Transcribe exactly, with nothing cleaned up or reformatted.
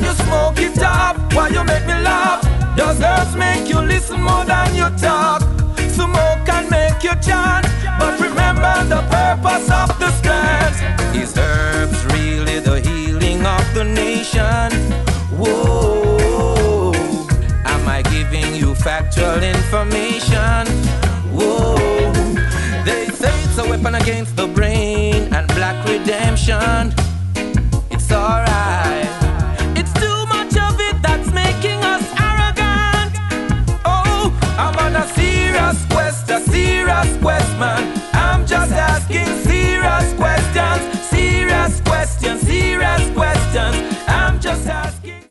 and you smoke it up. Why you make me laugh? Does herbs make you listen more than you talk? Smoke can make you chant, but remember the purpose of the strands. Is herbs really the healing of the nation? Whoa, am I giving you factual information? Whoa, they say it's a weapon against the brain and black redemption.